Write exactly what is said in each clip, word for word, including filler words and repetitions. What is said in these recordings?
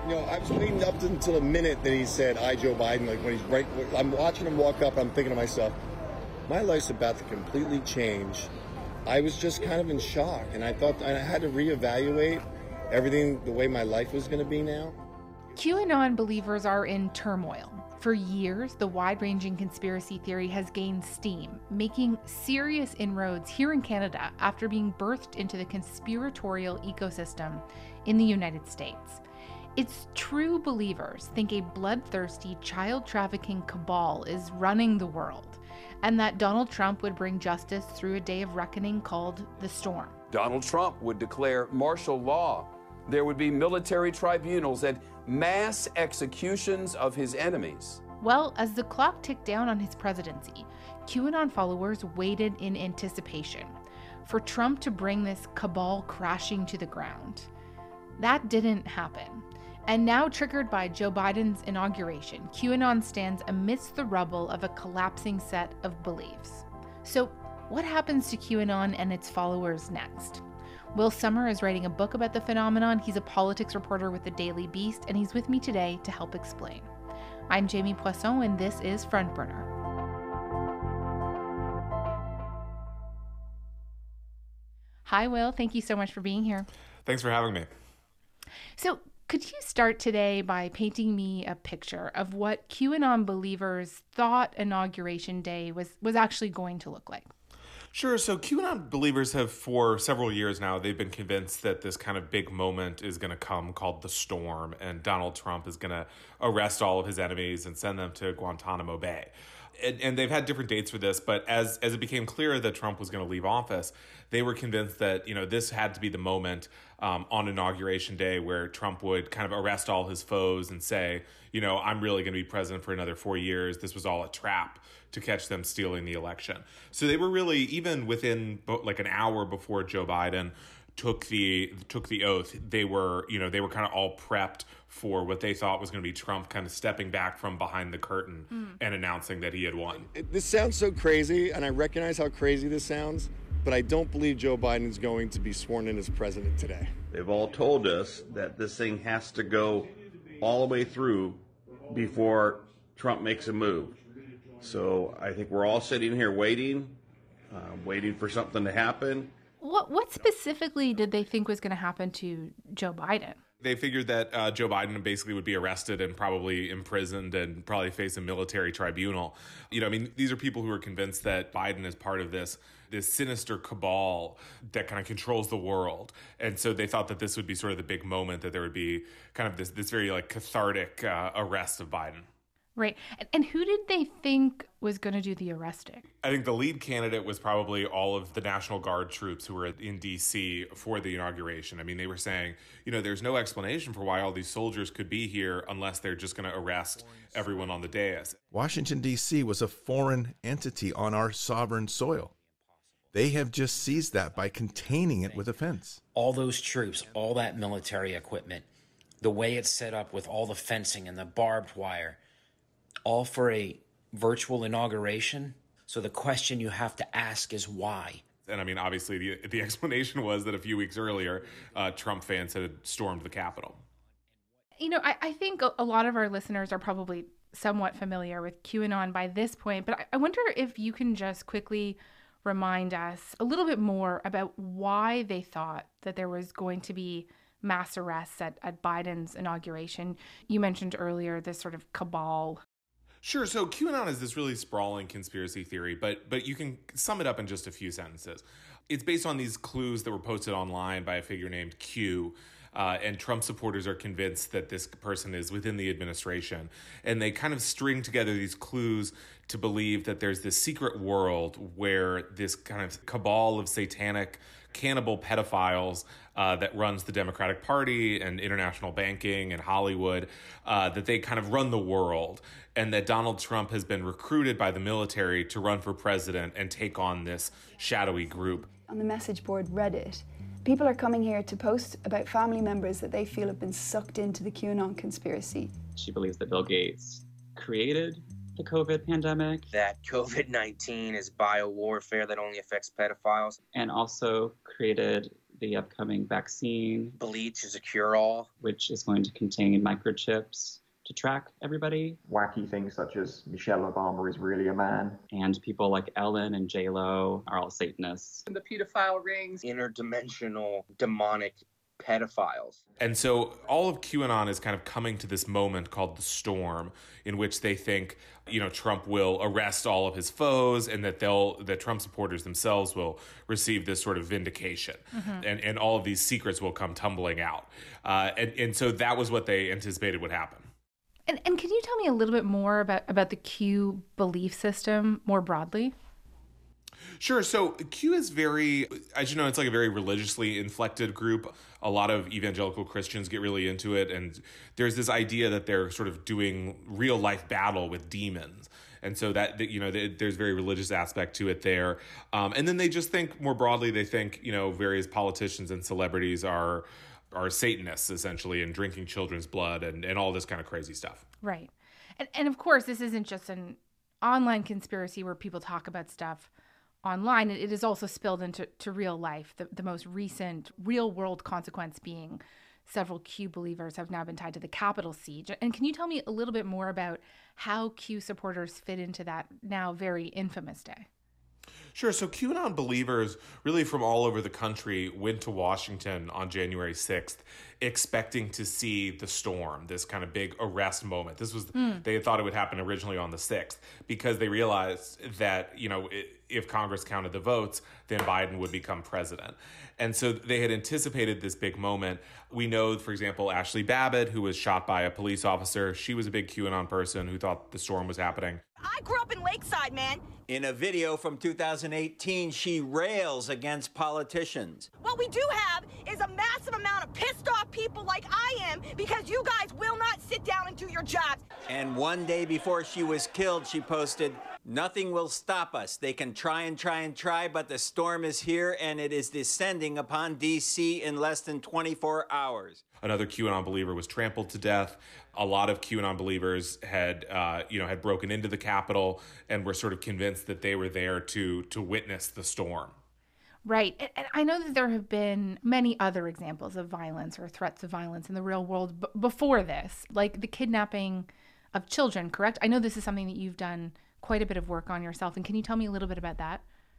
You know, I was waiting up until the minute that he said, "I, Joe Biden." Like when he's right, I'm watching him walk up. I'm thinking to myself, my life's about to completely change. I was just kind of in shock, and I thought I had to reevaluate everything, the way my life was going to be now. QAnon believers are in turmoil. For years, the wide-ranging conspiracy theory has gained steam, making serious inroads here in Canada after being birthed into the conspiratorial ecosystem in the United States. Its true believers think a bloodthirsty child trafficking cabal is running the world, and that Donald Trump would bring justice through a day of reckoning called the Storm. Donald Trump would declare martial law. There would be military tribunals and mass executions of his enemies. Well, as the clock ticked down on his presidency, QAnon followers waited in anticipation for Trump to bring this cabal crashing to the ground. That didn't happen. And now, triggered by Joe Biden's inauguration, QAnon stands amidst the rubble of a collapsing set of beliefs. So, what happens to QAnon and its followers next? Will Sommer is writing a book about the phenomenon. He's a politics reporter with the Daily Beast, and he's with me today to help explain. I'm Jamie Poisson, and this is Front Burner. Hi, Will. Thank you so much for being here. Thanks for having me. So, could you start today by painting me a picture of what QAnon believers thought Inauguration Day was, was actually going to look like? Sure. So QAnon believers have, for several years now, they've been convinced that this kind of big moment is going to come called the Storm, and Donald Trump is going to arrest all of his enemies and send them to Guantanamo Bay. And, and they've had different dates for this, but as as it became clear that Trump was going to leave office, they were convinced that, you know, this had to be the moment um, on Inauguration Day where Trump would kind of arrest all his foes and say, you know, I'm really going to be president for another four years. This was all a trap to catch them stealing the election. So they were really, even within like an hour before Joe Biden took the took the oath, they were, you know, they were kind of all prepped for what they thought was going to be Trump kind of stepping back from behind the curtain mm. and announcing that he had won. It, this sounds so crazy, and I recognize how crazy this sounds, but I don't believe Joe Biden is going to be sworn in as president today. They've all told us that this thing has to go all the way through before Trump makes a move. So I think we're all sitting here waiting, uh, waiting for something to happen. What what specifically did they think was going to happen to Joe Biden? They figured that uh, Joe Biden basically would be arrested and probably imprisoned and probably face a military tribunal. You know, I mean, these are people who are convinced that Biden is part of this this sinister cabal that kind of controls the world. And so they thought that this would be sort of the big moment, that there would be kind of this, this very like cathartic uh, arrest of Biden. Right. And who did they think was going to do the arresting? I think the lead candidate was probably all of the National Guard troops who were in D C for the inauguration. I mean, they were saying, you know, there's no explanation for why all these soldiers could be here unless they're just going to arrest everyone on the dais. Washington, D C was a foreign entity on our sovereign soil. They have just seized that by containing it with a fence. All those troops, all that military equipment, the way it's set up with all the fencing and the barbed wire, all for a virtual inauguration. So the question you have to ask is why? And I mean, obviously, the, the explanation was that a few weeks earlier, uh, Trump fans had stormed the Capitol. You know, I, I think a lot of our listeners are probably somewhat familiar with QAnon by this point, but I, I wonder if you can just quickly remind us a little bit more about why they thought that there was going to be mass arrests at, at Biden's inauguration. You mentioned earlier this sort of cabal. Sure. So QAnon is this really sprawling conspiracy theory, but but you can sum it up in just a few sentences. It's based on these clues that were posted online by a figure named Q, uh, and Trump supporters are convinced that this person is within the administration, and they kind of string together these clues to believe that there's this secret world where this kind of cabal of satanic cannibal pedophiles uh, that runs the Democratic Party and international banking and Hollywood, uh, that they kind of run the world, and that Donald Trump has been recruited by the military to run for president and take on this shadowy group. On the message board Reddit, people are coming here to post about family members that they feel have been sucked into the QAnon conspiracy. She believes that Bill Gates created the COVID pandemic. That COVID nineteen is biowarfare that only affects pedophiles. And also created the upcoming vaccine. Bleach is a cure-all. Which is going to contain microchips to track everybody. Wacky things such as Michelle Obama is really a man. And people like Ellen and J-Lo are all Satanists. And the pedophile rings. Interdimensional demonic pedophiles. And so all of QAnon is kind of coming to this moment called the storm, in which they think, you know, Trump will arrest all of his foes and that they'll that Trump supporters themselves will receive this sort of vindication. Mm-hmm. And, and all of these secrets will come tumbling out. Uh, and, and so that was what they anticipated would happen. And, and can you tell me a little bit more about, about the Q belief system more broadly? Sure. So Q is very, as you know, it's like a very religiously inflected group. A lot of evangelical Christians get really into it. And there's this idea that they're sort of doing real life battle with demons. And so that, you know, there's very religious aspect to it there. Um, and then they just think more broadly, they think, you know, various politicians and celebrities are are Satanists, essentially, and drinking children's blood and, and all this kind of crazy stuff. Right. And, and of course, this isn't just an online conspiracy where people talk about stuff online. It is also spilled into to real life. The, the most recent real world consequence being several Q believers have now been tied to the Capitol siege. And can you tell me a little bit more about how Q supporters fit into that now very infamous day? Sure. So QAnon believers really from all over the country went to Washington on January sixth, expecting to see the storm, this kind of big arrest moment. This was, mm. they thought it would happen originally on the sixth because they realized that, you know, it, if Congress counted the votes, then Biden would become president. And so they had anticipated this big moment. We know, for example, Ashley Babbitt, who was shot by a police officer. She was a big QAnon person who thought the storm was happening. I grew up in Lakeside, man. In a video from two thousand eighteen, she rails against politicians. What we do have is a massive amount of pissed off people like I am because you guys will not sit down and do your jobs. And one day before she was killed, she posted, "Nothing will stop us. They can try and try and try, but the storm is here and it is descending upon D C in less than twenty-four hours. Another QAnon believer was trampled to death. A lot of QAnon believers had, uh, you know, had broken into the Capitol and were sort of convinced that they were there to to witness the storm. Right. And I know that there have been many other examples of violence or threats of violence in the real world b- before this, like the kidnapping of children, correct? I know this is something that you've done quite a bit of work on yourself. And can you tell me a little bit about that?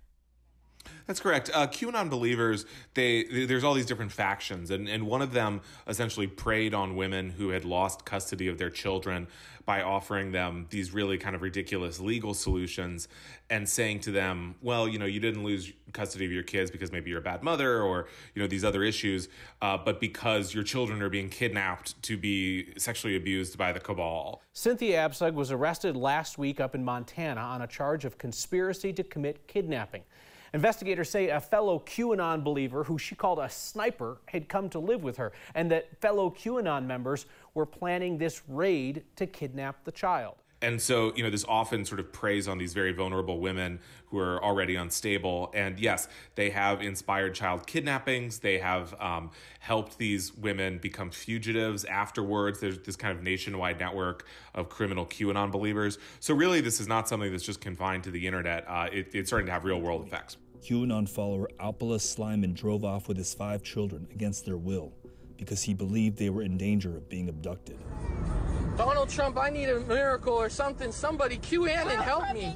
That's correct. Uh, QAnon believers, they, they there's all these different factions, and, and one of them essentially preyed on women who had lost custody of their children by offering them these really kind of ridiculous legal solutions and saying to them, well, you know, you didn't lose custody of your kids because maybe you're a bad mother or, you know, these other issues, uh, but because your children are being kidnapped to be sexually abused by the cabal. Cynthia Absug was arrested last week up in Montana on a charge of conspiracy to commit kidnapping. Investigators say a fellow QAnon believer who she called a sniper had come to live with her, and that fellow QAnon members were planning this raid to kidnap the child. And so, you know, this often sort of preys on these very vulnerable women who are already unstable. And yes, they have inspired child kidnappings. They have um, helped these women become fugitives afterwards. There's this kind of nationwide network of criminal QAnon believers. So really, this is not something that's just confined to the internet. Uh, it, it's starting to have real world effects. QAnon follower Alpala Slyman drove off with his five children against their will because he believed they were in danger of being abducted. Donald Trump, I need a miracle or something. Somebody, QAnon, help me.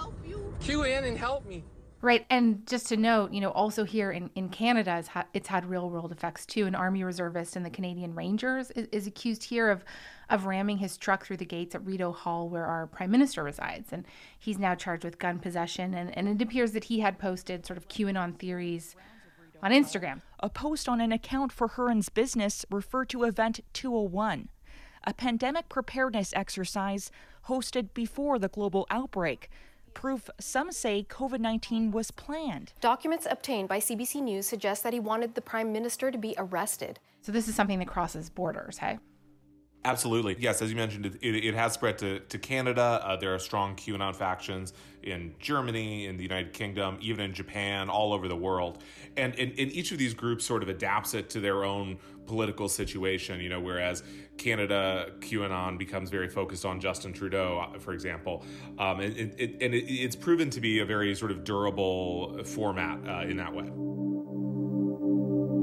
QAnon, help me. Right. And just to note, you know, also here in, in Canada, it's, ha- it's had real world effects, too. An Army reservist in the Canadian Rangers is, is accused here of, of ramming his truck through the gates at Rideau Hall, where our prime minister resides. And he's now charged with gun possession. And, and it appears that he had posted sort of QAnon theories on Instagram. A post on an account for Huron's business referred to Event two oh one, a pandemic preparedness exercise hosted before the global outbreak. Proof some say COVID nineteen was planned. Documents obtained by C B C News suggest that he wanted the prime minister to be arrested. So this is something that crosses borders, hey? Absolutely. Yes, as you mentioned, it, it, it has spread to, to Canada. Uh, there are strong QAnon factions in Germany, in the United Kingdom, even in Japan, all over the world. And, and, and each of these groups sort of adapts it to their own political situation, you know, whereas Canada, QAnon becomes very focused on Justin Trudeau, for example. Um, and it, it, and it, it's proven to be a very sort of durable format uh, in that way.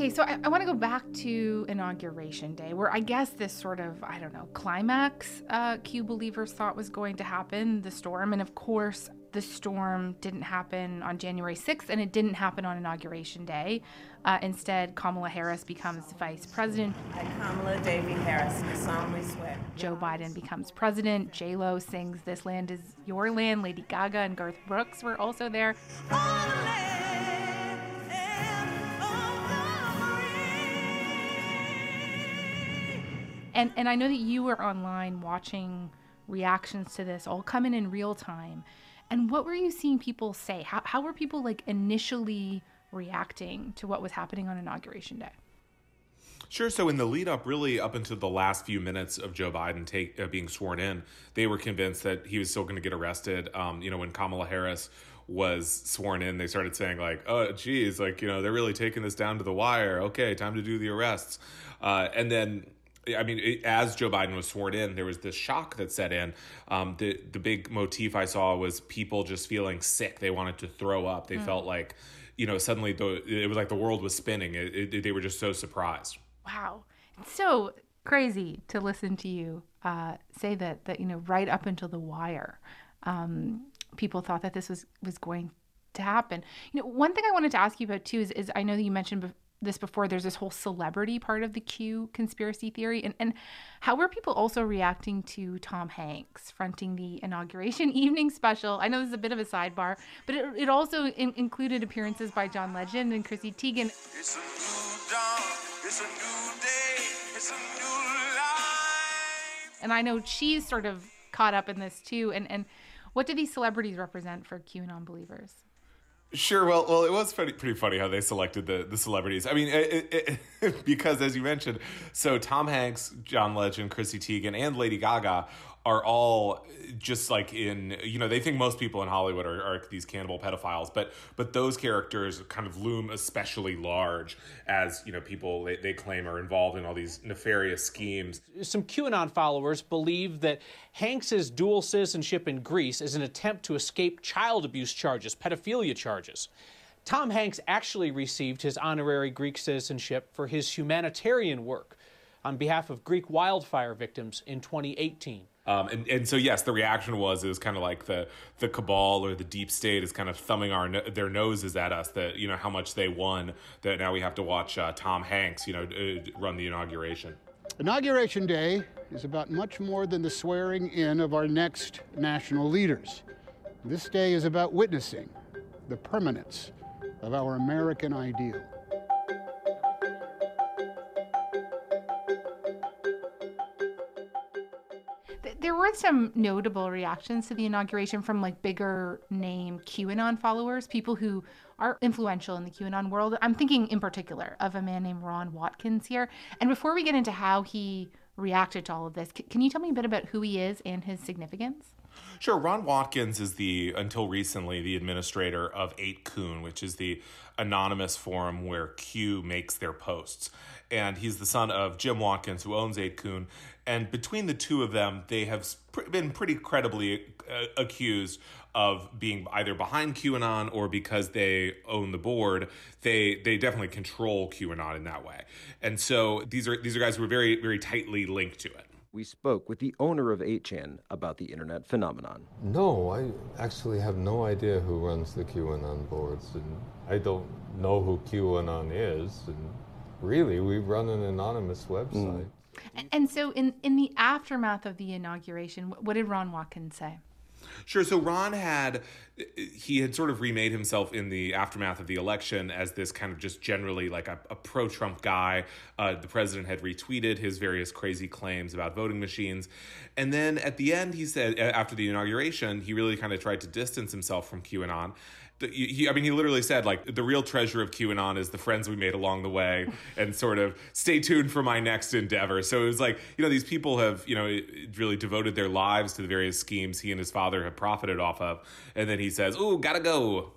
Okay, so I, I want to go back to Inauguration Day, where I guess this sort of, I don't know, climax uh, Q believers thought was going to happen, the storm. And of course, the storm didn't happen on January sixth, and it didn't happen on Inauguration Day. Uh, instead, Kamala Harris becomes vice president. I, Kamala Davy Harris, solemnly swear. Joe Biden becomes president. J-Lo sings "This Land Is Your Land." Lady Gaga and Garth Brooks were also there. And and I know that you were online watching reactions to this all come in in real time. And what were you seeing people say? How how were people like initially reacting to what was happening on Inauguration Day? Sure. So in the lead up, really up until the last few minutes of Joe Biden take, uh, being sworn in, they were convinced that he was still going to get arrested. Um, you know, when Kamala Harris was sworn in, they started saying like, oh, geez, like, you know, they're really taking this down to the wire. Okay, time to do the arrests. Uh, and then I mean, it, as Joe Biden was sworn in, there was this shock that set in. Um, the the big motif I saw was people just feeling sick. They wanted to throw up. They mm. felt like, you know, suddenly the, it was like the world was spinning. It, it, they were just so surprised. Wow. It's so crazy to listen to you uh, say that, that, you know, right up until the wire, um, people thought that this was, was going to happen. You know, one thing I wanted to ask you about, too, is, is I know that you mentioned before, this before, there's this whole celebrity part of the Q conspiracy theory. And, and how were people also reacting to Tom Hanks fronting the inauguration evening special? I know this is a bit of a sidebar, but it, it also in, included appearances by John Legend and Chrissy Teigen. It's a new dawn, it's a new day, it's a new life. And I know she's sort of caught up in this too. And, and what do these celebrities represent for QAnon believers? Sure. Well, well, it was pretty, pretty funny how they selected the, the celebrities. I mean, it, it, because as you mentioned, so Tom Hanks, John Legend, Chrissy Teigen, and Lady Gaga are all just like in, you know, they think most people in Hollywood are, are these cannibal pedophiles, but but those characters kind of loom especially large as, you know, people they, they claim are involved in all these nefarious schemes. Some QAnon followers believe that Hanks's dual citizenship in Greece is an attempt to escape child abuse charges, pedophilia charges. Tom Hanks actually received his honorary Greek citizenship for his humanitarian work on behalf of Greek wildfire victims in twenty eighteen. Um, and, and so, yes, the reaction was, it was kind of like the, the cabal or the deep state is kind of thumbing our their noses at us that, you know, how much they won, that now we have to watch uh, Tom Hanks, you know, uh, run the inauguration. Inauguration Day is about much more than the swearing in of our next national leaders. This day is about witnessing the permanence of our American ideal. There were some notable reactions to the inauguration from like bigger name QAnon followers, people who are influential in the QAnon world. I'm thinking in particular of a man named Ron Watkins here. And before we get into how he reacted to all of this, can you tell me a bit about who he is and his significance? Sure. Ron Watkins is the, until recently, the administrator of eight kun, which is the anonymous forum where Q makes their posts. And he's the son of Jim Watkins, who owns eight kun. And between the two of them, they have been pretty credibly uh, accused of being either behind QAnon or because they own the board, they they definitely control QAnon in that way. And so these are these are guys who are very, very tightly linked to it. We spoke with the owner of eight chan about the internet phenomenon. No, I actually have no idea who runs the QAnon boards, and I don't know who QAnon is. And really, we run an anonymous website. Mm. And so in, in the aftermath of the inauguration, what did Ron Watkins say? Sure. So Ron had, he had sort of remade himself in the aftermath of the election as this kind of just generally like a, a pro-Trump guy. Uh, the president had retweeted his various crazy claims about voting machines. And then at the end, he said, after the inauguration, he really kind of tried to distance himself from QAnon. He, I mean, he literally said, like, the real treasure of QAnon is the friends we made along the way, and sort of stay tuned for my next endeavor. So it was like, you know, these people have, you know, really devoted their lives to the various schemes he and his father have profited off of. And then he says, ooh, gotta go.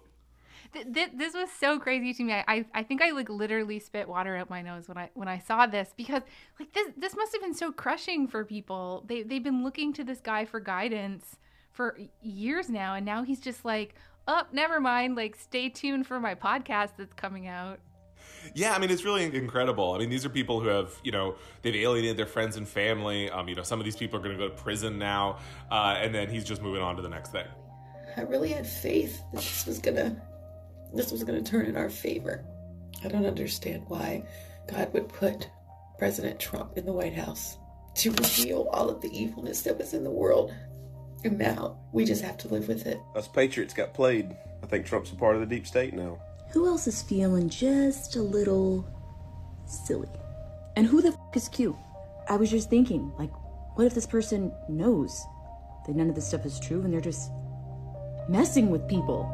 This was so crazy to me. I, I think I like literally spit water out my nose when I when I saw this, because like this this must have been so crushing for people. They they've been looking to this guy for guidance for years now, and now he's just like, oh, never mind, like, stay tuned for my podcast that's coming out. Yeah, I mean, it's really incredible. I mean, these are people who have, you know, they've alienated their friends and family. Um, you know, some of these people are going to go to prison now, uh, and then he's just moving on to the next thing. I really had faith that this was gonna, this was gonna turn in our favor. I don't understand why God would put President Trump in the White House to reveal all of the evilness that was in the world. And now we just have to live with it. Us patriots got played. I think Trump's a part of the deep state now. Who else is feeling just a little silly? And who the f*** is Q? I was just thinking, like, what if this person knows that none of this stuff is true and they're just messing with people?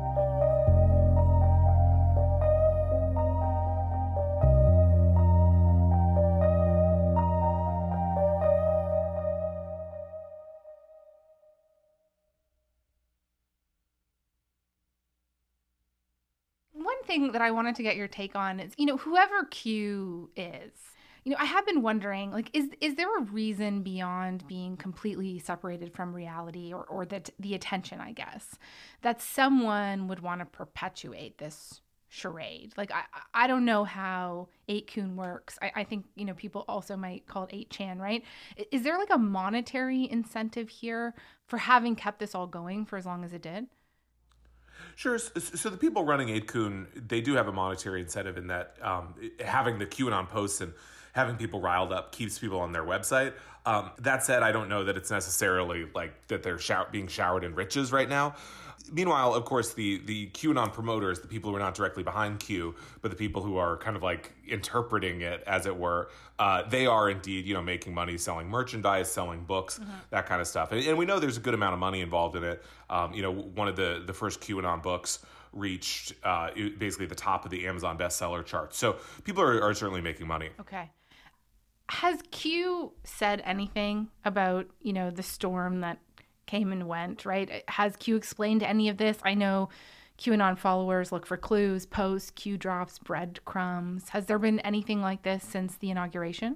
Thing that I wanted to get your take on is, you know, whoever Q is, you know, I have been wondering, like, is is there a reason beyond being completely separated from reality or, or the, the attention, I guess, that someone would want to perpetuate this charade? Like, I I don't know how eight kun works. I, I think, you know, people also might call it eight chan, right? Is there like a monetary incentive here for having kept this all going for as long as it did? Sure. So the people running eight kun, they do have a monetary incentive in that um, having the QAnon posts and having people riled up keeps people on their website. Um, that said, I don't know that it's necessarily like that they're shower- being showered in riches right now. Meanwhile, of course, the the QAnon promoters, the people who are not directly behind Q, but the people who are kind of like interpreting it, as it were, uh, they are indeed, you know, making money selling merchandise, selling books, mm-hmm. that kind of stuff. And, and we know there's a good amount of money involved in it. Um, you know, one of the, the first QAnon books reached uh, basically the top of the Amazon bestseller chart. So people are, are certainly making money. Okay. Has Q said anything about, you know, the storm that came and went, right? Has Q explained any of this? I know QAnon followers look for clues, posts, Q drops breadcrumbs. Has there been anything like this since the inauguration?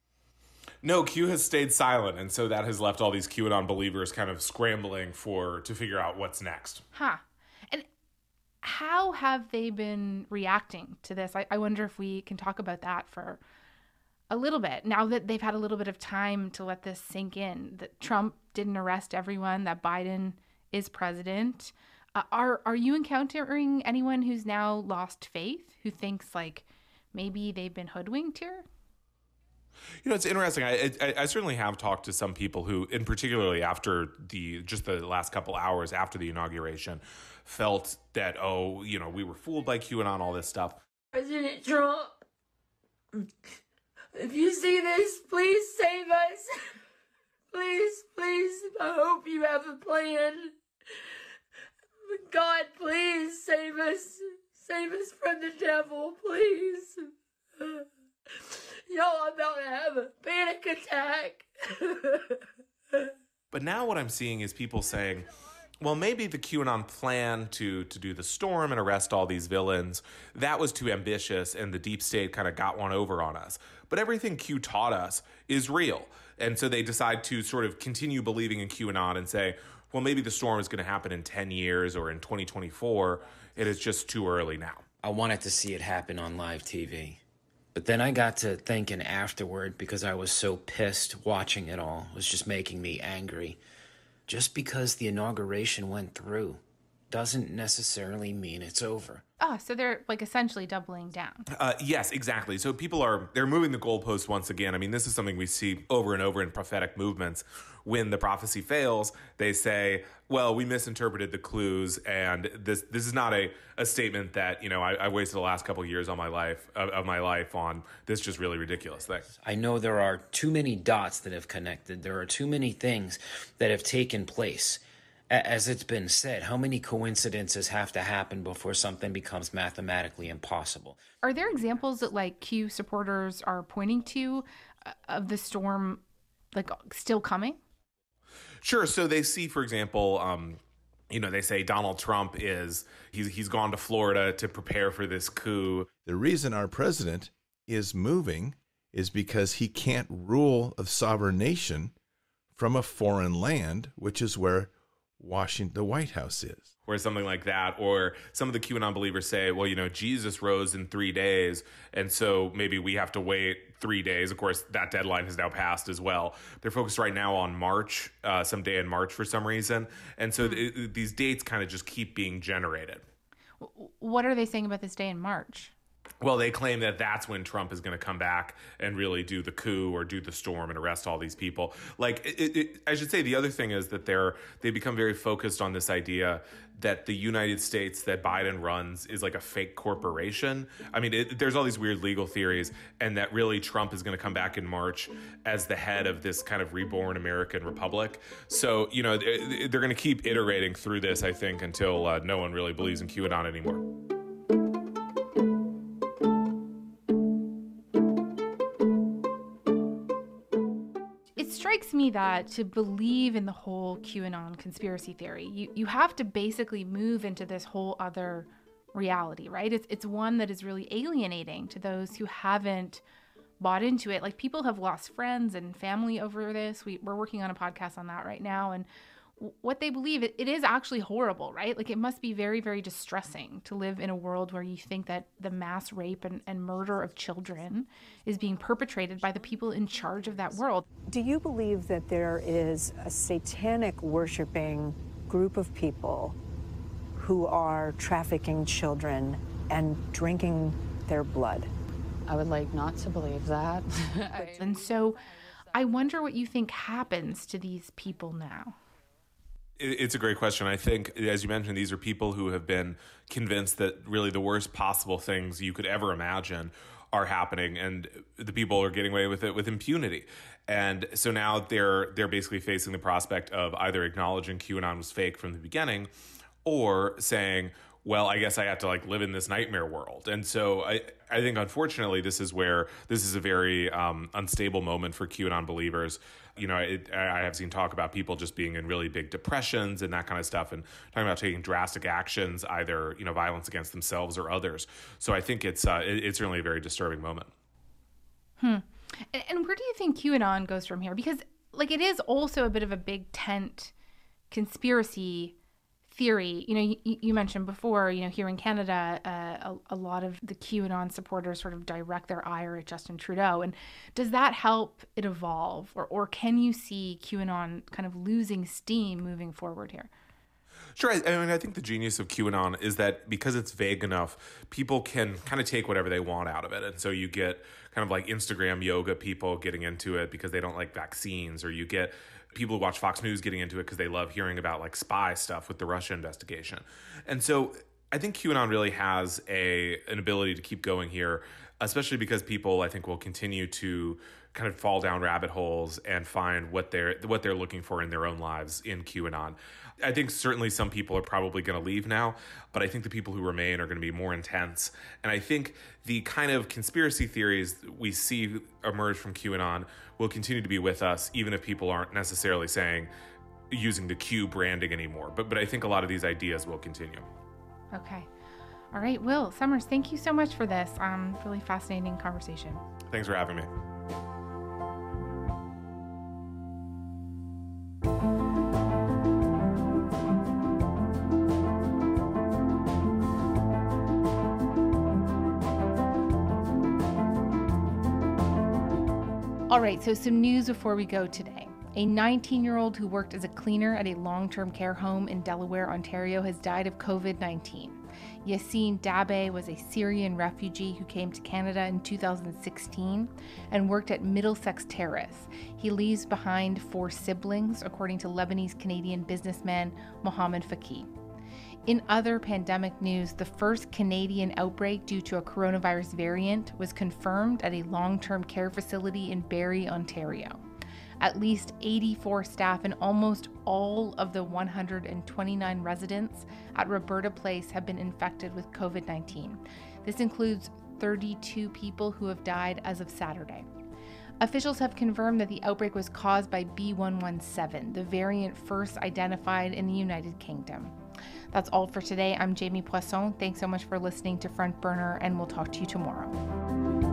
No, Q has stayed silent, and so that has left all these QAnon believers kind of scrambling for to figure out what's next. Huh. And how have they been reacting to this? I, I wonder if we can talk about that for a little bit, now that they've had a little bit of time to let this sink in, that Trump didn't arrest everyone, that Biden is president. Uh, are are you encountering anyone who's now lost faith, who thinks like maybe they've been hoodwinked here? You know, it's interesting. I, I I certainly have talked to some people who, in particularly after the just the last couple hours after the inauguration, felt that, oh, you know, we were fooled by QAnon, all this stuff. President Trump, if you see this, please save us. Please, please, I hope you have a plan. God, please save us. Save us from the devil, please. Y'all, I'm about to have a panic attack. But now what I'm seeing is people saying, well, maybe the QAnon plan to to do the storm and arrest all these villains, that was too ambitious and the deep state kind of got one over on us. But everything Q taught us is real. And so they decide to sort of continue believing in QAnon and say, well, maybe the storm is going to happen in ten years or in twenty twenty-four. It is just too early now. I wanted to see it happen on live T V. But then I got to thinking afterward, because I was so pissed watching it all. It was just making me angry. Just because the inauguration went through doesn't necessarily mean it's over. Oh, so they're like essentially doubling down. Uh, yes, exactly. So people are, they're moving the goalposts once again. I mean, this is something we see over and over in prophetic movements. When the prophecy fails, they say, well, we misinterpreted the clues, and this this is not a, a statement that, you know, I, I wasted the last couple of years of my life of, of my life on this just really ridiculous thing. I know there are too many dots that have connected. There are too many things that have taken place. As it's been said, how many coincidences have to happen before something becomes mathematically impossible? Are there examples that like Q supporters are pointing to uh, of the storm like still coming? Sure. So they see, for example, um, you know, they say Donald Trump is, he's, he's gone to Florida to prepare for this coup. The reason our president is moving is because he can't rule a sovereign nation from a foreign land, which is where Washington, the White House is. or something like that. Or some of the QAnon believers say, well, you know, Jesus rose in three days, and so maybe we have to wait three days. Of course, that deadline has now passed as well. They're focused right now on March, uh, some day in March for some reason. And so th- these dates kind of just keep being generated. What are they saying about this day in March? Well, they claim that that's when Trump is going to come back and really do the coup or do the storm and arrest all these people. Like, it, it, I should say the other thing is that they're they become very focused on this idea that the United States that Biden runs is like a fake corporation. I mean, it, there's all these weird legal theories, and that really Trump is going to come back in March as the head of this kind of reborn American republic. So, you know, they're going to keep iterating through this, I think, until uh, no one really believes in QAnon anymore. Strikes me that to believe in the whole QAnon conspiracy theory, you, you have to basically move into this whole other reality, right? It's, it's one that is really alienating to those who haven't bought into it. Like, people have lost friends and family over this. We, we're working on a podcast on that right now. And what they believe, it, it is actually horrible, right? Like, it must be very, very distressing to live in a world where you think that the mass rape and, and murder of children is being perpetrated by the people in charge of that world. Do you believe that there is a satanic worshiping group of people who are trafficking children and drinking their blood? I would like not to believe that. And so I wonder what you think happens to these people now. It's a great question. I think, as you mentioned, these are people who have been convinced that really the worst possible things you could ever imagine are happening, and the people are getting away with it with impunity. And so now they're they're basically facing the prospect of either acknowledging QAnon was fake from the beginning, or saying, well, I guess I have to like live in this nightmare world. And so I, I think, unfortunately, this is where this is a very um, unstable moment for QAnon believers. You know, it, I have seen talk about people just being in really big depressions and that kind of stuff, and talking about taking drastic actions, either, you know, violence against themselves or others. So I think it's uh, it, it's certainly a very disturbing moment. Hmm. And, and where do you think QAnon goes from here? Because, like, it is also a bit of a big tent conspiracy theory. You know, you, you mentioned before, you know, here in Canada, uh, a, a lot of the QAnon supporters sort of direct their ire at Justin Trudeau. And does that help it evolve? Or, or can you see QAnon kind of losing steam moving forward here? Sure. I, I mean, I think the genius of QAnon is that because it's vague enough, people can kind of take whatever they want out of it. And so you get kind of like Instagram yoga people getting into it because they don't like vaccines, or you get people who watch Fox News getting into it because they love hearing about like spy stuff with the Russia investigation. And so I think QAnon really has a an ability to keep going here, especially because people, I think, will continue to kind of fall down rabbit holes and find what they're what they're looking for in their own lives in QAnon. I think certainly some people are probably going to leave now, but I think the people who remain are going to be more intense. And I think the kind of conspiracy theories we see emerge from QAnon will continue to be with us, even if people aren't necessarily saying using the Q branding anymore. But but I think a lot of these ideas will continue. Okay. All right, Will Summers, thank you so much for this um, really fascinating conversation. Thanks for having me. All right, so some news before we go today. A nineteen-year-old who worked as a cleaner at a long-term care home in Delaware, Ontario, has died of covid nineteen. Yassine Dabe was a Syrian refugee who came to Canada in two thousand sixteen and worked at Middlesex Terrace. He leaves behind four siblings, according to Lebanese-Canadian businessman Mohammed Faki. In other pandemic news, the first Canadian outbreak due to a coronavirus variant was confirmed at a long-term care facility in Barrie, Ontario. At least eighty-four staff and almost all of the one hundred twenty-nine residents at Roberta Place have been infected with covid nineteen. This includes thirty-two people who have died as of Saturday. Officials have confirmed that the outbreak was caused by B one one seven, the variant first identified in the United Kingdom. That's all for today. I'm Jamie Poisson. Thanks so much for listening to Front Burner, and we'll talk to you tomorrow.